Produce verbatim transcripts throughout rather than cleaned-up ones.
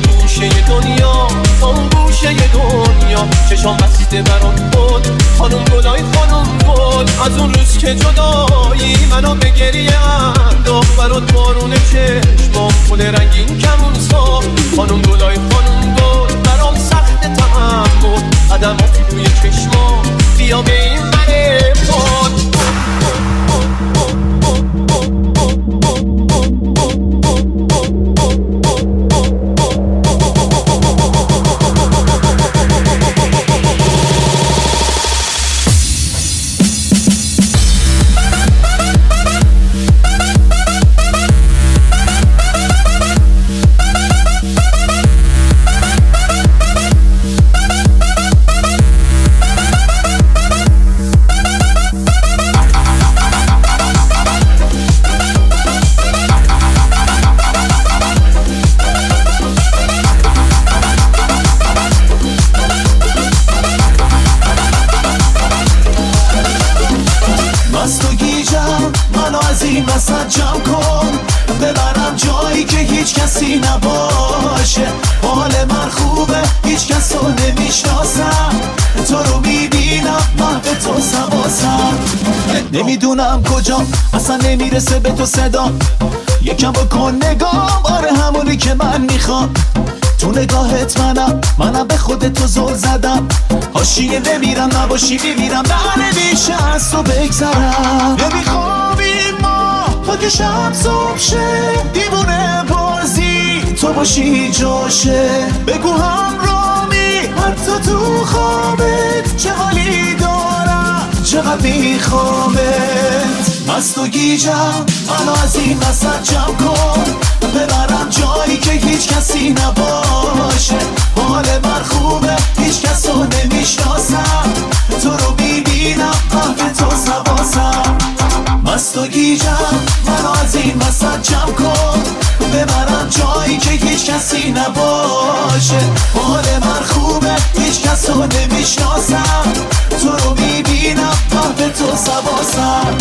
گوشه دنیا، اون گوشه دنیا چشام بسته برات بود خانم گلای خانم گل. از اون روز که جدایی منو به گریه انداخت، برات بارون چشمام گل رنگین کمون ساخت. خانم گلای خانم گل برام سخت تحمل، قدمات روی چشمام بیا به این منه پاد. نباشه حال من خوبه هیچ کس رو نمیشناسم، تو رو میبینم محو تو سواسم. نمیدونم کجا اصلا نمیرسه به تو صدا، یکم بکن نگام آره همونی که من میخوام. تو نگاهت منم منم به خودت تو زل زدم، حاشیه نمیرم نباشی میمیرم، نه نمیشه از تو بگذرم. نمیخوابیم ما تا که شب صبح شه، دیوونه بازی تو باشی جاشه. بگو همرامی حتی تو خوابت چه حالی دارم، چقدر میخوامت. مست و گیجم منو از این وسط جمع کن، ببرم جایی که هیچ کسی نباشه. حال من خوبه هیچ کس رو نمیشناسم، تو رو میبینم محو تو سواسم. مست و گیجم منو از این وسط جمع کن، ببرم جایی که هیچ کسی نباشه. حال من خوبه هیچ کس رو نمیشناسم، تو رو میبینم محو تو سواسم.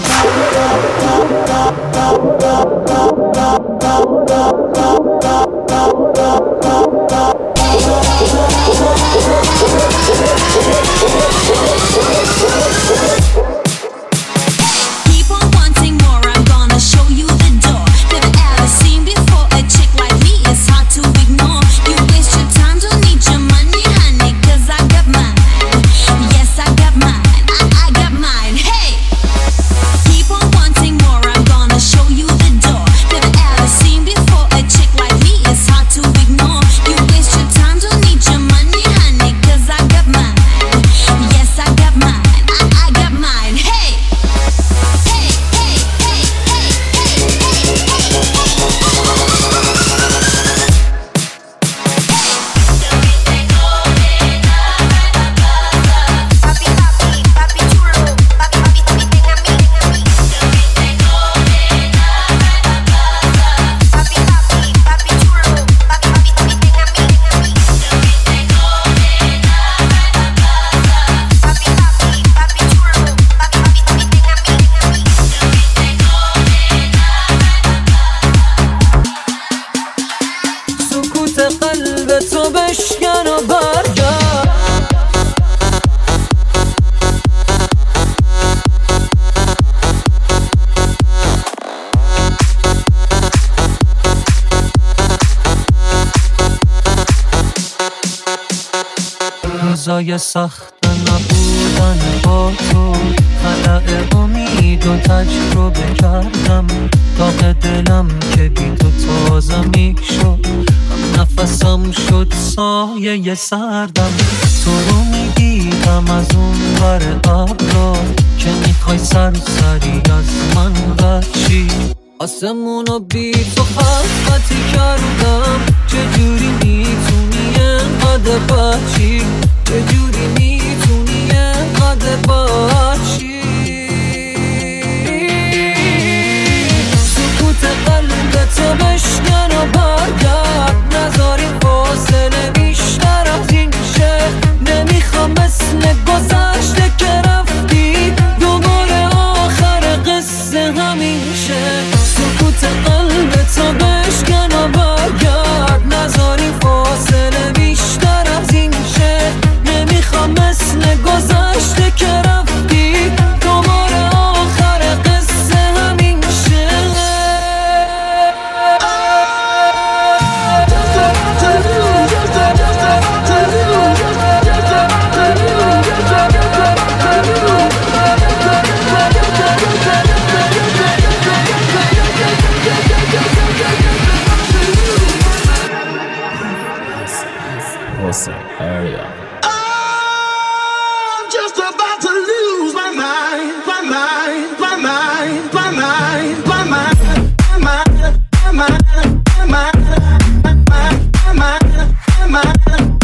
روزای سخت نبودن با تو، خلأ امید و تجربه کردم. داغ دلم که بی تو تازه می شد، هم نفسم شد سایه سردم. تو رو می دیدم از اون ور ابرا، که میخوای سرسری از من بچی. آسمونو بی تو خلقتی کردم، چجوری میتونی اینقدر بچی، چجوری میتونی اینقدر بچی. سکوت قلبتو بشکن و برگرد، نذار این فاصله بیشتر از این شه. نمیخوام مثل گذشته که رفتی دوباره آخر قصه همین شه. سکوت قلبتو بشکن و برگرد، حسین اریا. Just about to lose my mind, my mind, my mind, my mind, my mind, my mind, my mind, my mind, my mind,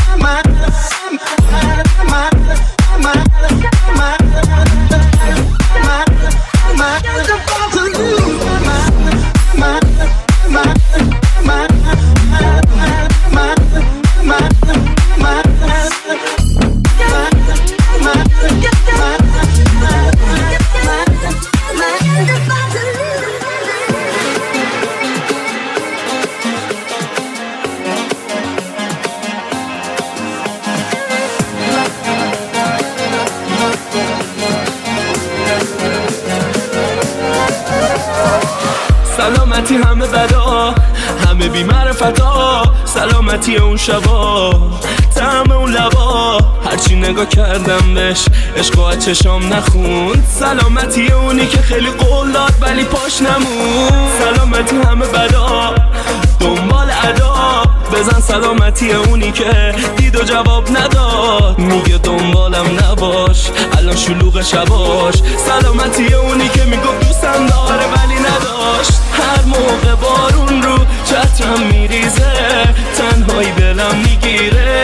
سلامتی همه بدا، همه بی معرفتا، سلامتی اون شبا، طعم اون لبا، هرچی نگاه کردم بهش عشق و چشام نخوند. سلامتی اونی که خیلی قول داد ولی پاش نمون. سلامتی همه بدا، دنبال ادا، بزن سلامتی اونی که دید و جواب نداد. میگه دنبالم نباش الان شلوغ شباش. سلامتی اونی که میگفت دوستم داره ولی نداشت. هر موقع بارون رو چترم میریزه، تنهایی دلم میگیره.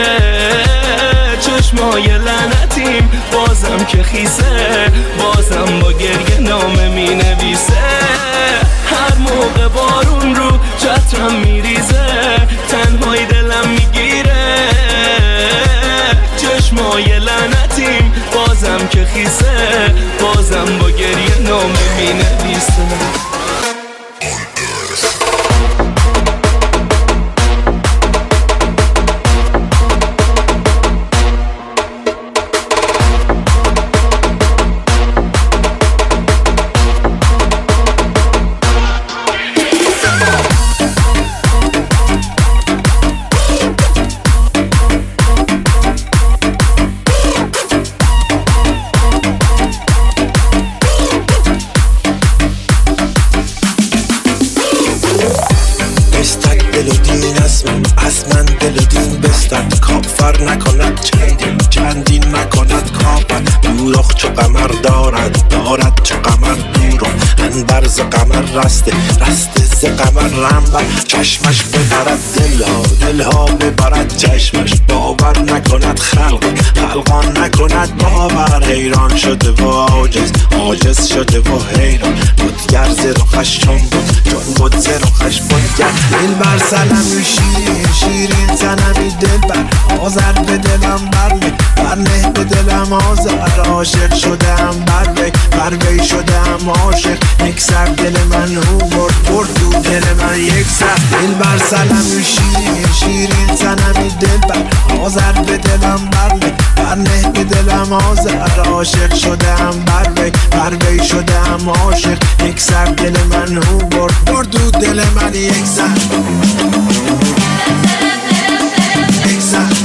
چشمای لعنتیم بازم که خیسه، بازم با گریه نامه مینویسه. هر موقع بارون رو چترم میریزه، تنهایی دلم میگیره. چشمای لعنتیم بازم که خیسه، بازم با گریه نامه مینویسه. نکند چندین چندین نکند کافت. دوراخ چو قمر دارد دارد چو قمر دورم. انبرز قمر رسته رسته ز قمر رنبر. چشمش ببرد دلها دلها ببرد چشمش. باور نکند خلق خلقان نکند باور. حیران شده و عاجز عاجز شده و حیران. بودگر ز رخش چون بود چون بود ز رخش بودگر. دل بر سلم شیرین شیرین زنمی دل بر. آذر به دلم برنه برنه به دلم آذر. عاشق شدم بر وی بر وی شدم عاشق. یک سر دل من او برد برد دو دل من یک سر. دل بر سلم شیرین شیرین زنمی دل بر. آذر به دلم برنه برنه به دلم آذر. عاشق شدم بر وی بر وی شدم عاشق. یک سر دل من او برد برد دو دل من یک سر. یک سر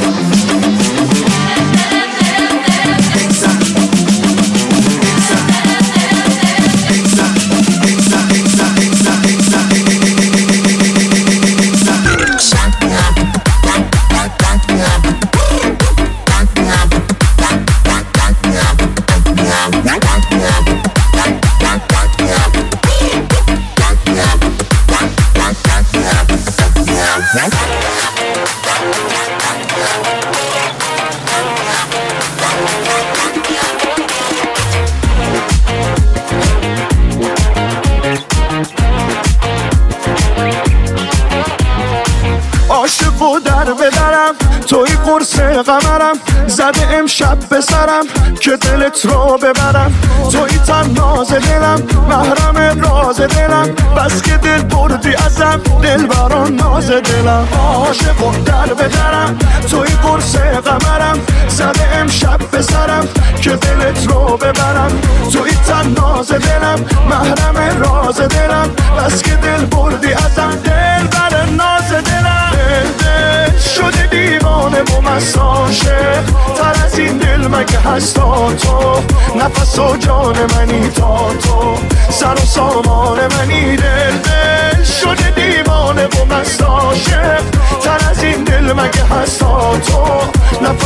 عاشق و در بدرم توی قرص قمرم. زده امشب به سرم که دلت رو ببرم. توی تناز دلم محرم راز دلم. بس که دل بردی ازم دل بران ناز دلم. عاشق و در بدرم توی قرص قمرم. زده امشب به سرم که دلت رو ببرم. توی تناز دلم محرم راز دلم. بس که دل بردی ازم دل بران ناز دلم. دل شده دیوانه و مست عاشق. تر از این دل مگه هستا تو. نفس و جان منی تا تو. سر و سامان منی. دل دل شده دیوانه و مست عاشق. تر از این دل مگه هستا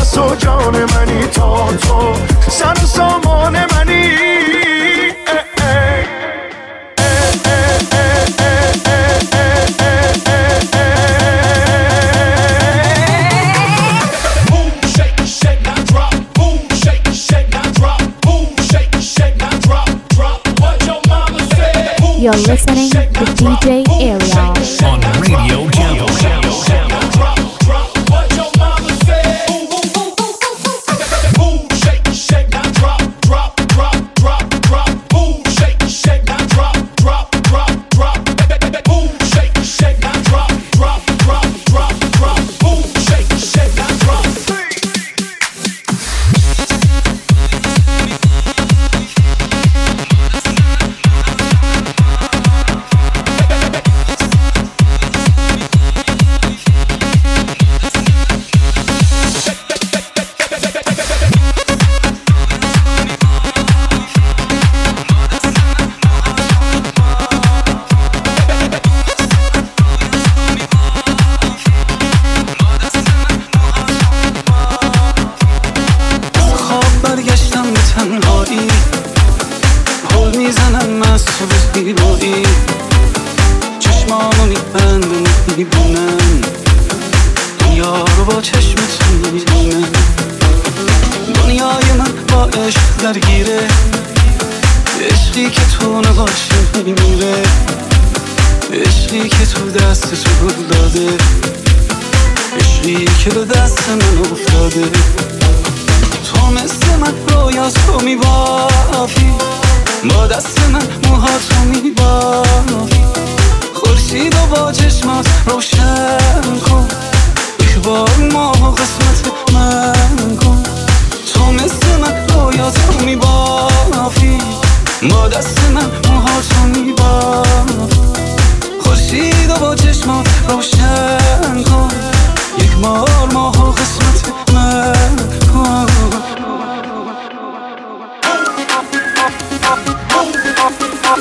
نفس و جان منی، تا تو سر سامان منی. You're listening to D J Ariel on Radio Jungle.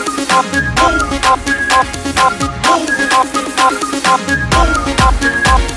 Boom,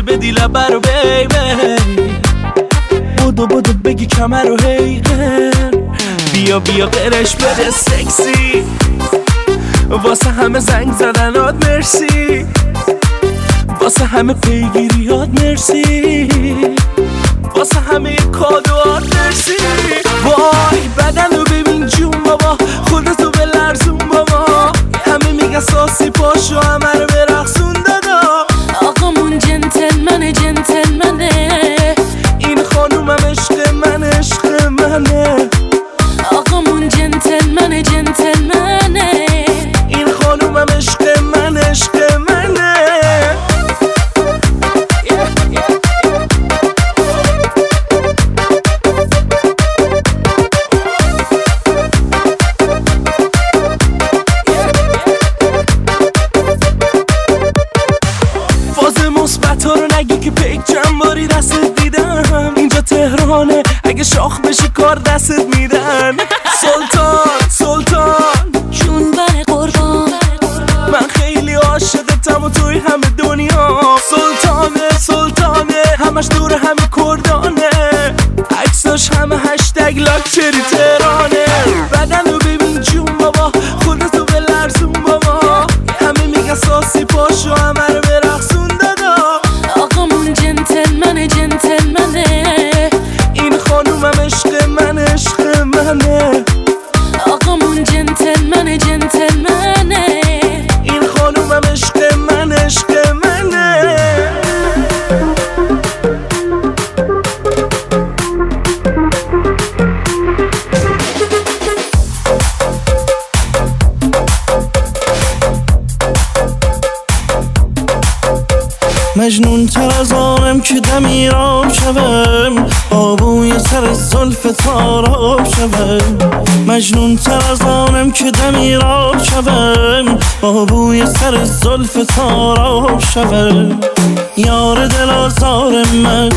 بدی لبه رو بیبی بودو بودو بگی کمر رو هیگن بیا بیا قرش بده سکسی واسه همه زنگ زدنات مرسی واسه همه پیگیریات مرسی واسه همه کادوات مرسی وای بدن رو ببین جون بابا خودتو به لرزون بابا همه میگن ساسی پاشو همه رو برقصون دادا آقامون جنتلمنه جنتلمنه این خانومم عشق من عشق منه آقامون جنتلمنه جنتلمنه این خانومم عشق من عشق منه مثبت رو نگی که پیک چند باری دستت دیدم اینجا تهرانه اگه شاخ بشی کار دستت میدن سلطان سلطان جون بر قربان من خیلی عاشقتم و توی همه دنیا سلطانه سلطانه همش دور همه کردانه عکساش همه هشتگ لاکچری تهرانه بدن رو ببین جون بابا خودتو به لرزون بابا همه میگن ساسی پاشو همه رو برقصون دادا آقامون جنتلمنه جنتلمنه این خانومم عشق من عشق منه آقامون جنتلمنه جنتلمنه این خانومم عشق من عشق منه مجنون تر از آنم که دمیرام شوم با بوی سر زلف تاراب شوم مجنون تر از آنم که دمیرام شوم با بوی سر زلف تاراب شوم یار دل آزار من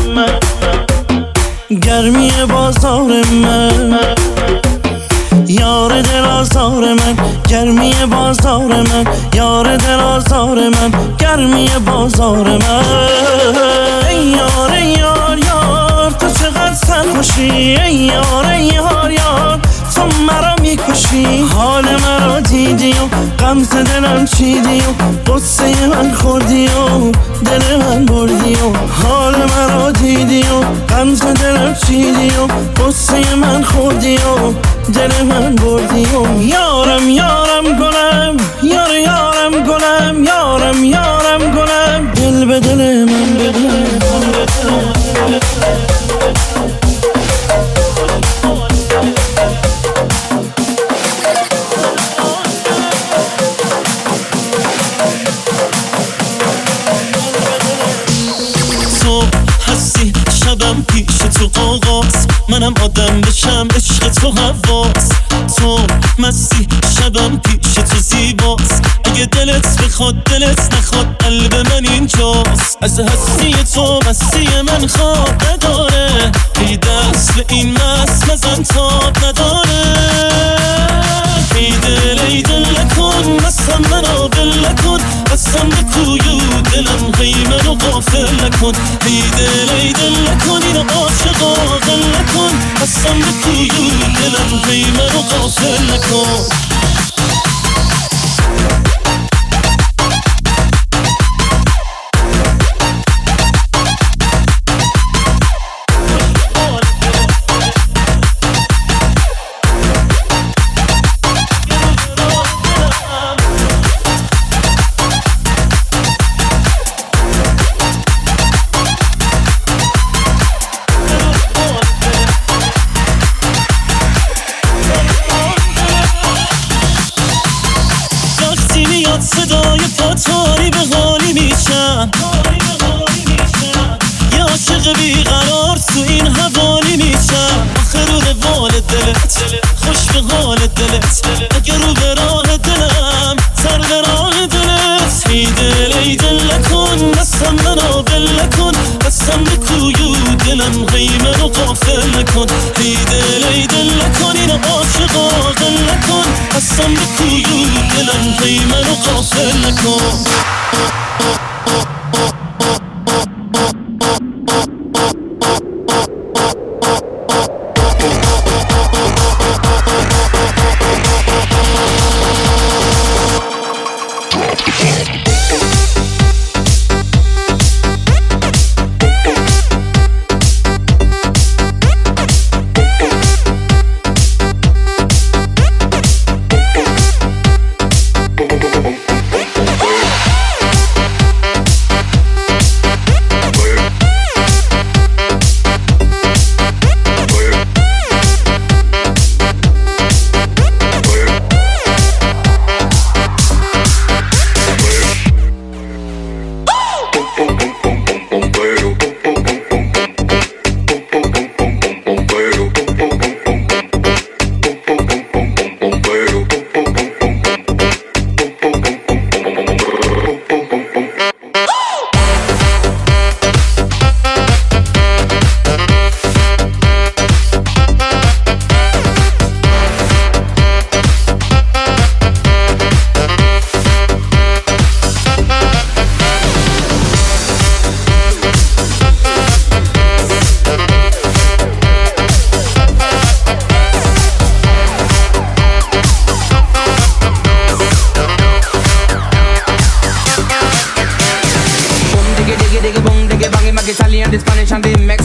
گرمی بازار من یار دل آزار من گرمی بازار من یار دل آزار من گرمی بازار من ای یار ای یار یار تو چقدر سرخوشی ای یار ای یار یار تو مرا میکشی حال مرا دیدی و غمز دلم چیدی و قصه من خوردی و دل من بردی و حال مرا دیدی و غمز دلم چیدی و قصه من خوردی و دل من بردی و یارم یارم گلم یار یارم گلم یارم یارم گلم دل به دل من بده شبم پیش تو قاقاس منم آدم بشم عشق تو حواس تو مستی شبم پیش تو زیباست اگه دلت بخواد دلت نخواد قلب من اینجاست از هستی تو مستی من خواب نداره ای دست به این مست مزن تاب نداره ای دل ای دل نکن مستم منو بل نکن بستم به کویو دلم غیمه رو غافل نکن ای دل ای دل نکن اینو عاشقا غل نکن بستم به کویو دلم غیمه رو غافل نکن صدای پاتاری به حالی میشم یا عاشق بیقرار تو این حوالی میشم آخه رو روال دلت خوش به حال دلت اگه رو به راه دلم سر به راه دلت ای دل ای دل نکن دستم منو بل نکن دستم به کویو دلم غیمه رو غافل نکن ای دل ای دل نکن اینو عاشقا غل نکن دستم به کویو دلم غیمه رو غافل نکن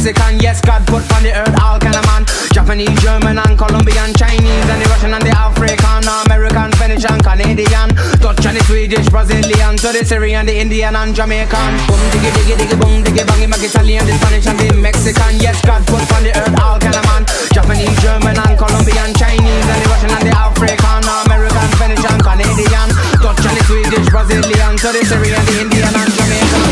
Mexican, yes, God put on the earth all kind of man. Japanese, German and Colombian, Chinese and the Russian and the African, American, Finnish and Canadian, Dutch and the Swedish, Brazilian, to the Syrian, the Indian and Jamaican. Boom diggy diggy diggy boom diggy bangy, my Italian, the Spanish and the Mexican, yes, God put on the earth all kind of man. Japanese, German and Colombian, Chinese and the Russian and the African, American, Finnish and Canadian, Dutch and the Swedish, Brazilian, to the Syrian, the Indian and Jamaican.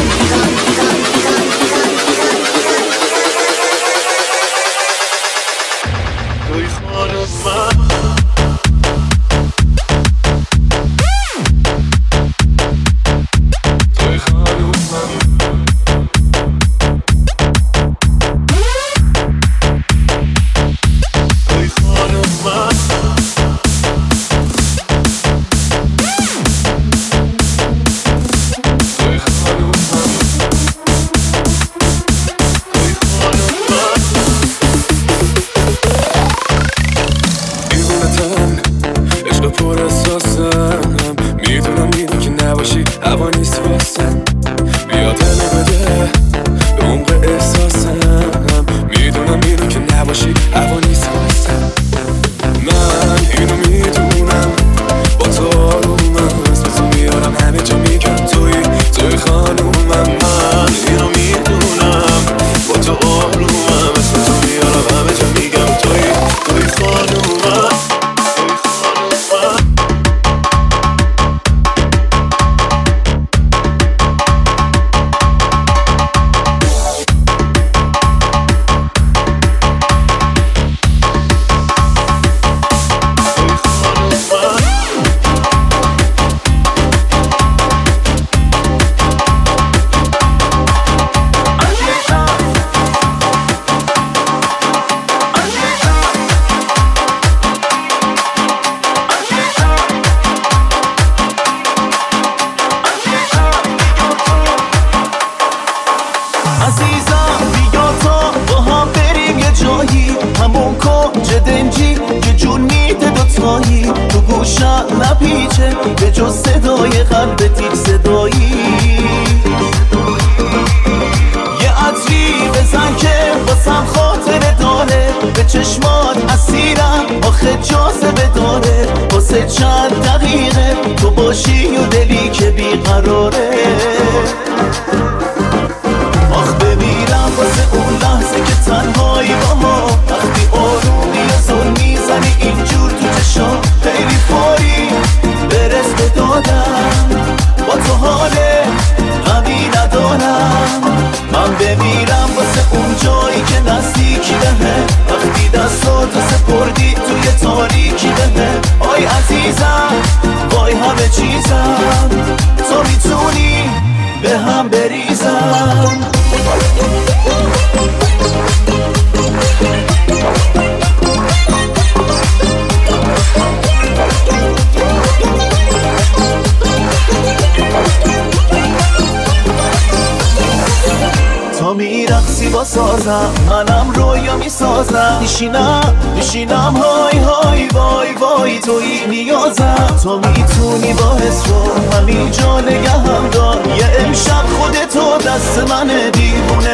منم رویا میسازم میشینم میشینم های های وای وای توی نیازم تو میتونی باعث رو همین جا نگهم دار یه امشب خودتو دست منه دیوونه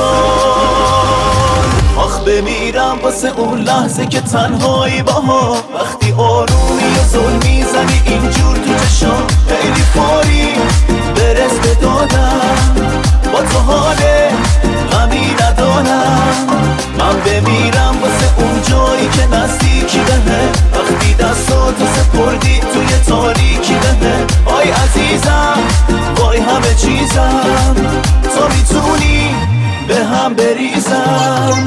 بسپار آخ بمیرم واسه اون لحظه که تنهایی باها وقتی آرومی و ظلم میزنی اینجور تو چشام خیلی فوری برس به دادم با تو حاله غمی ندارم من بمیرم واسه اون جایی که نزدیکی بهه وقتی دستاتو سپردی توی تاریکی بهه آی عزیزم وای همه چیزم تو میتونی به هم بریزم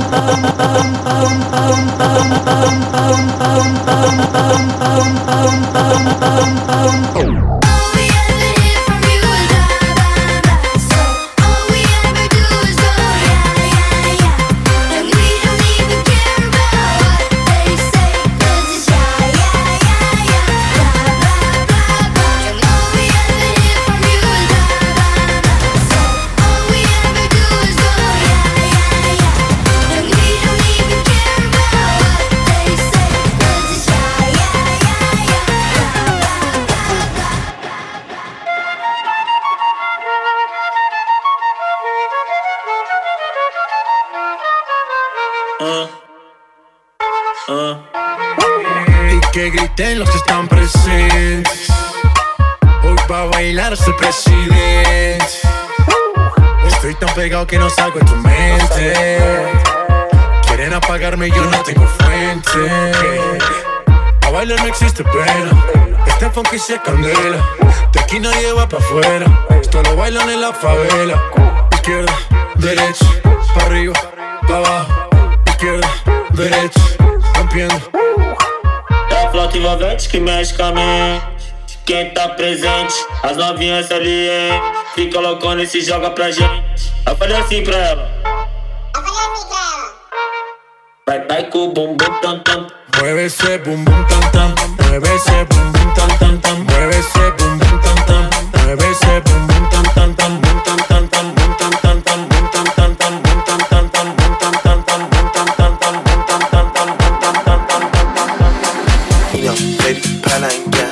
que griten los que están presentes. Hoy va a bailar hasta el presidente. Estoy tan pegado que no salgo de tu mente. Quieren apagarme y yo no tengo fuente. A bailar no existe pena. Este funky se candela. De aquí nadie va pa' afuera. Esto lo bailan en la favela. Izquierda, derecha, pa' arriba, pa' abajo. Izquierda, derecha, rompiendo. É a flauta envolvente que mexe com a mente. Quem tá presente, as novinhas ali, hein? Fica loucona e se joga pra gente. Eu falei assim pra ela. Eu falei assim pra ela. Vai, vai com o bumbum tam tam. Mueve ese bum bum tam tam. Mueve ese bum bum tam tam tam. Mueve ese bum bum tam tam. Mueve ese bum bum tam tam tam. Bum tam tam tam. Bum tam tam tam. Bum tam tam tam. Bum tam tam tam. Bum tam tam tam. Bum tam tam tam. Bum tam tam tam. Bum tam tam tam. Yo, baby, para en ya.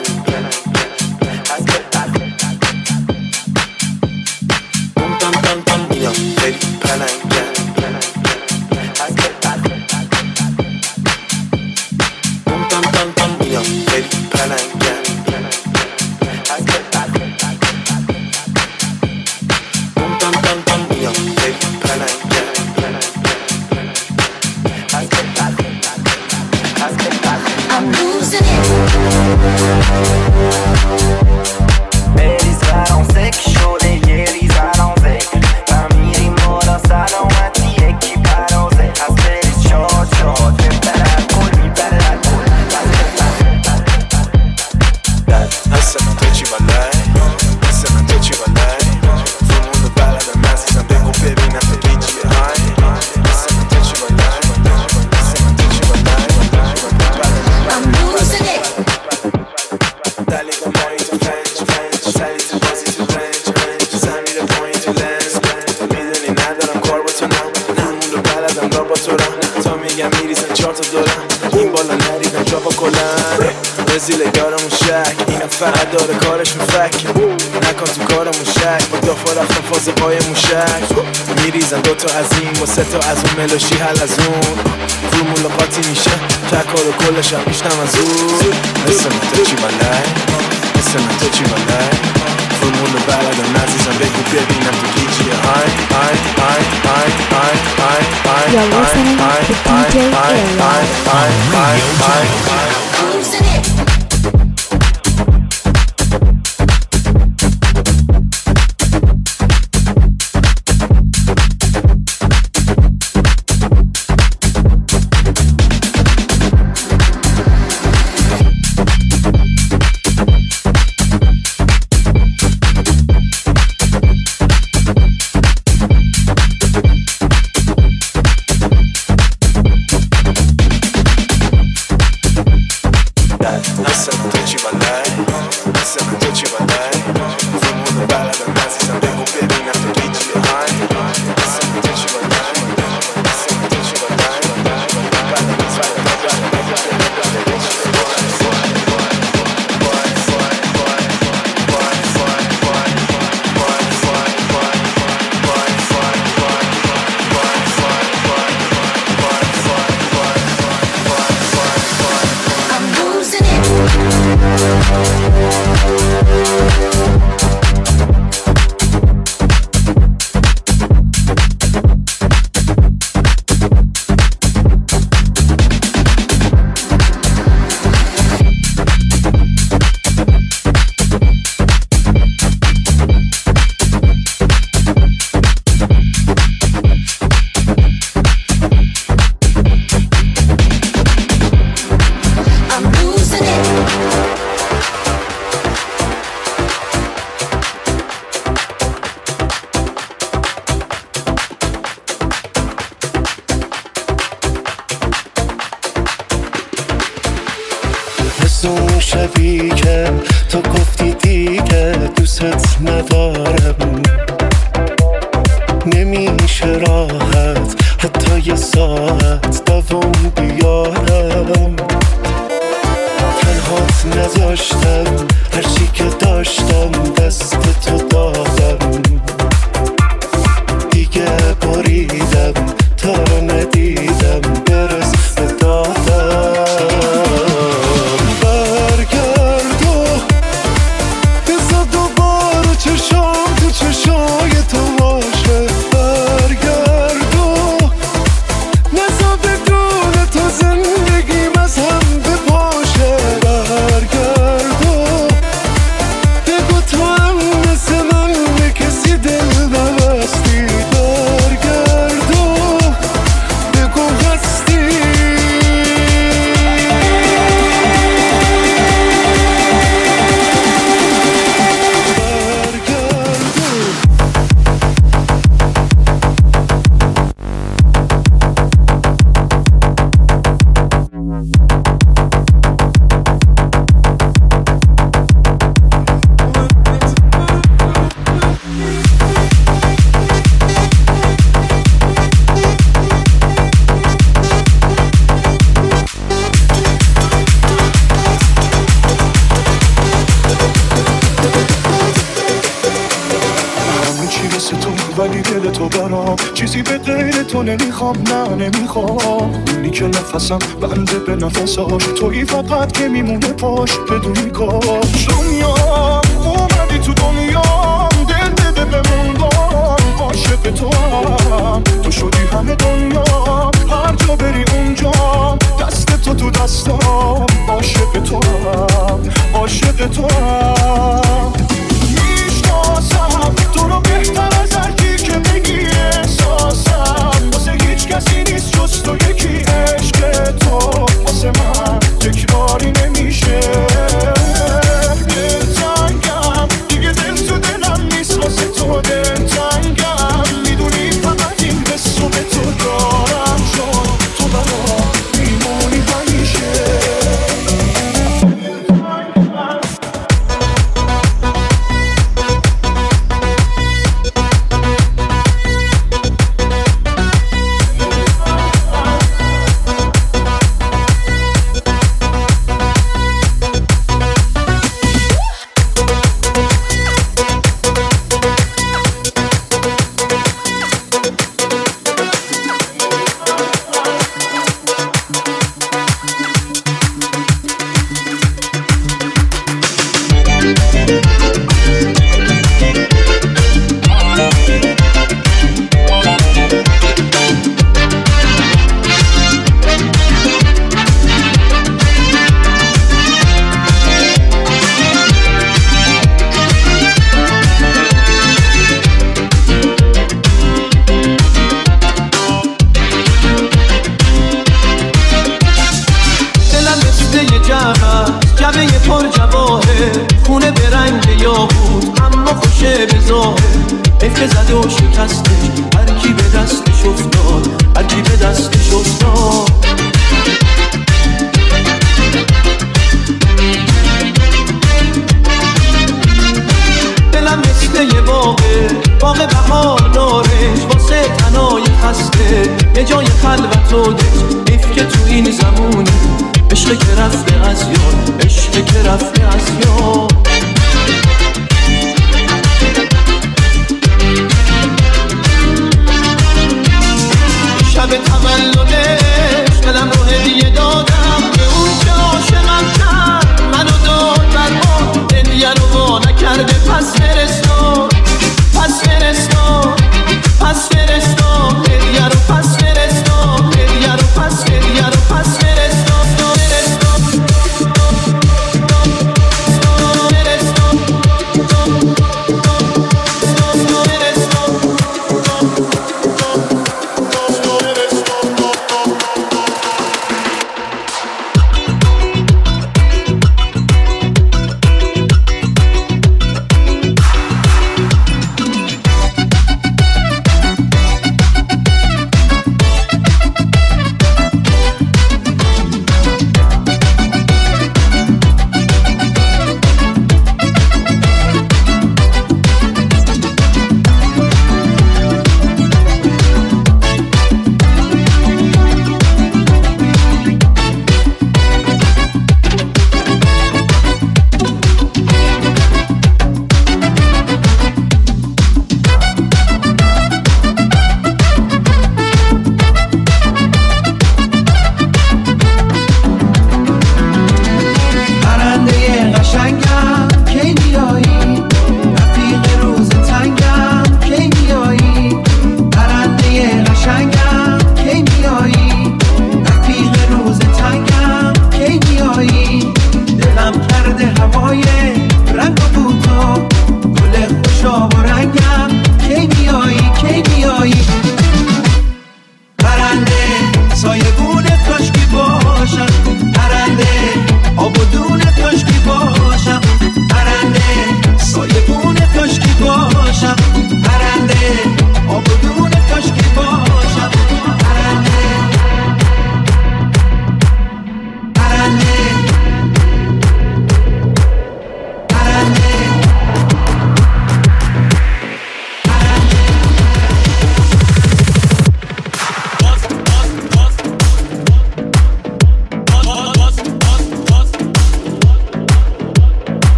Bum tam tam tam. Yo, baby, para en ya. Bum tam tam tam. Yo, baby, para en ya. Bum tam tam tam. Yo, baby, para en ya. I'm losing it. Ladies varą sek, شده یه ریزن زک و میریم بالا سلامتی یکی برازه از بریز شاد شاد ببرد کل میبرد کل Hace no te chivalai, hace no te chivalai. Todo el mundo para la masa, también con baby na te kichi high. Hace no te chivalai, hace no te chivalai. I'm losing it. Dale como into French, French. Sali tu posi tu French, French. Sami le point to lens, lens. میدونی ندارم کار با تو نه. همون رو بلدم را با تو رم. تا میگم میریزم چهار تا دلم. این بالا نریدم جا با کلن. رزیله دارمون شک. اینم فقط داره کارشون فک. نکن تو کارمون شک. با دافا رفتم فاز پای موشک. میریزم دوتا از این با سه تا از اون ملوشی حل از اون. رو ملاقاتی میشه تکار و کلشم میشنم از اون. مثل من تو چی بلای مثل من تو چی بلای فرمون رو بلدم عزیزم بگو ببینم تو گیجی آی آی آی آی آی آی آی You're listening to D J Ariel. Losing it. شبی که تو گفتی دیگه دوست ندارم نمیشه راحت حتی یه ساعت دوام بیارم تنهات نذاشتم هرچی که داشتم دست تو دادم دیگه بریدم تا ندیدم برس به دادم ولی دل تو برام چیزی به غیر تو نمیخوام، نه نمیخوام. اونی که نفسم بنده به نفساش، تویی فقط که میمونه پاش بدونی کاش. دنیا اومدی تو دنیا، دل بده بموندم عاشق تو هم، تو شدی همه دنیا، هر جا بری اونجا دست تو تو دستام، عاشق تو هم، عاشق تو هم. میشناسم تو رو بهتر از هر کی که بگی احساسم، واسه هیچ کسی نیست جز تو یکی. عشق تو واسه من تکراری نمیشه. دلتنگم دیگه، دل تو دلم نیست واسه تو دلتنگم. میدونی فقط این حس رو به تو دارم، چون تو برام میمونی همیشه. شب تولدش دلم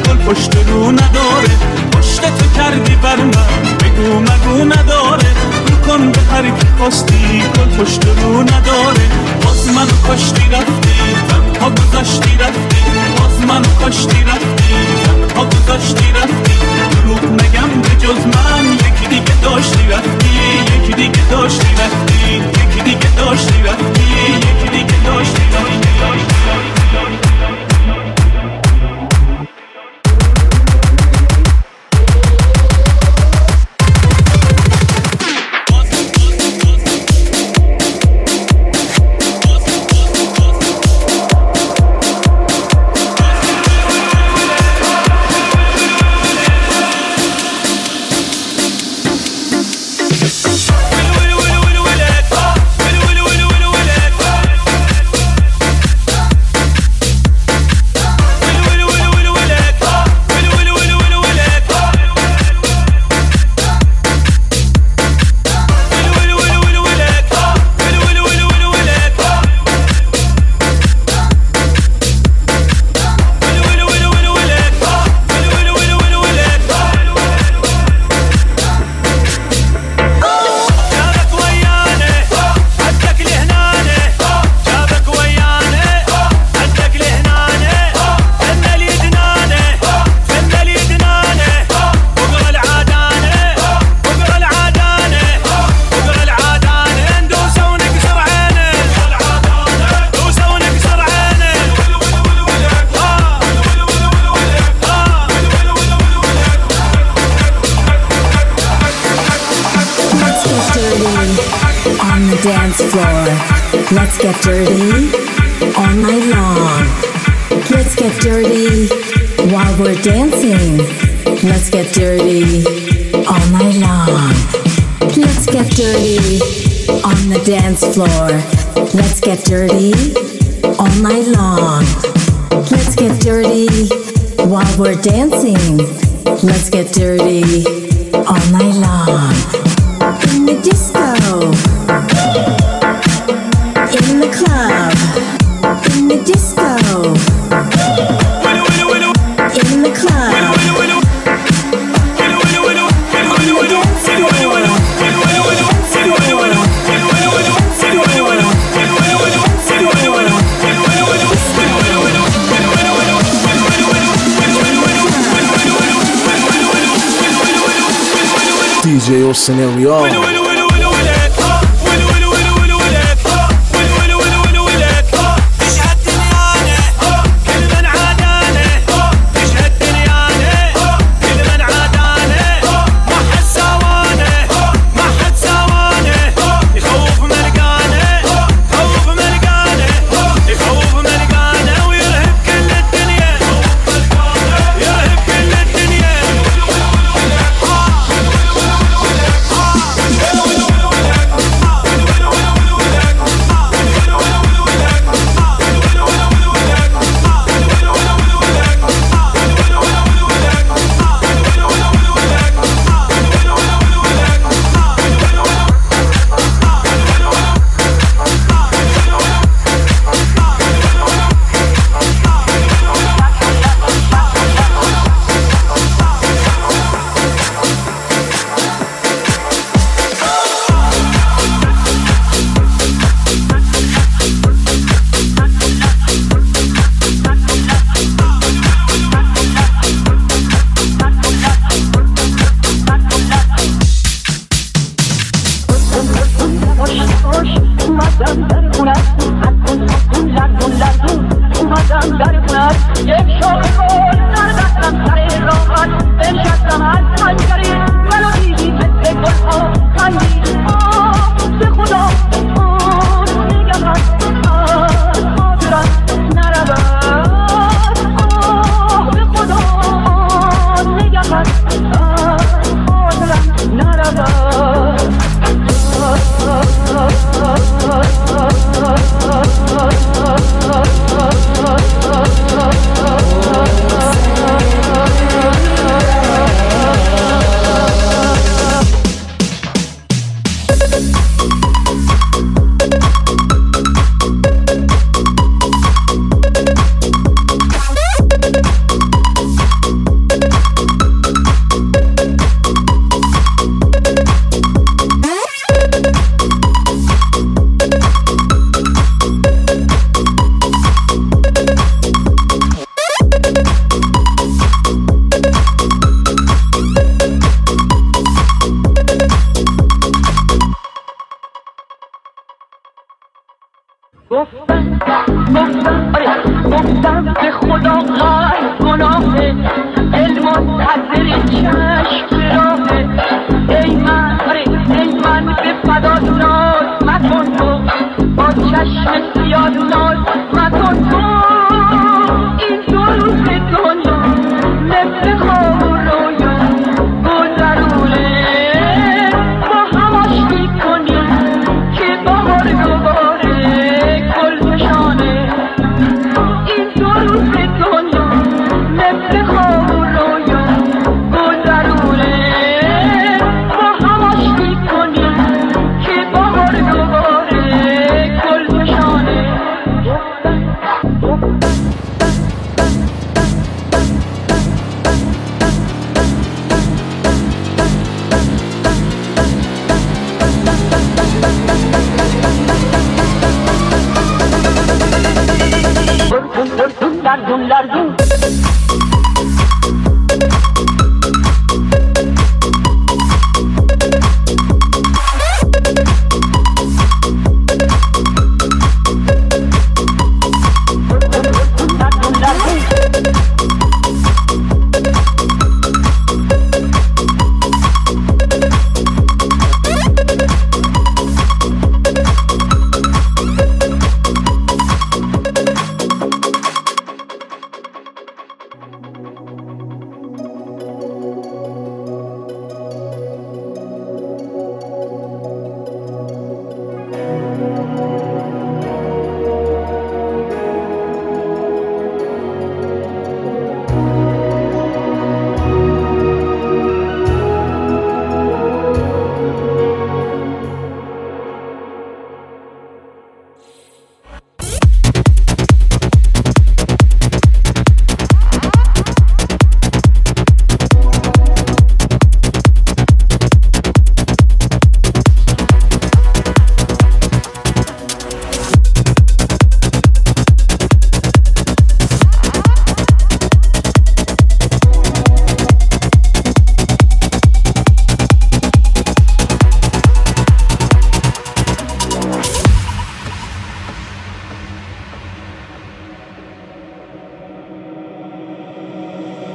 گل پشت رو نداره پشت تو کردی بر من بگو مگو نداره رو کن به هر کی خواستی گل پشت رو نداره باز منو کاشتی رفتی تنها گذاشتی رفتی باز منو کاشتی رفتی تنها گذاشتی رفتی دروغ نگم به جز من یکی دیگه داشتی رفتی یکی دیگه داشتی رفتی یکی دیگه داشتی رفتی یکی دیگه داشتی رفتی Let's get dirty all night long. Let's get dirty while we're dancing. Let's get dirty all night long. Let's get dirty on the dance floor. Let's get dirty all night long. Let's get dirty while we're dancing. Let's get dirty all night long. In the disco. In the club, in the disco, in the club, D J O Scenario. Oh,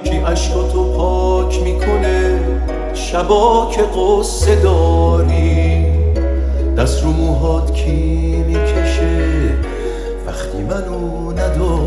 کی عشقاتو پاک میکنه شبا که قصه داری دست رو موهات کی میکشه وقتی منو نداری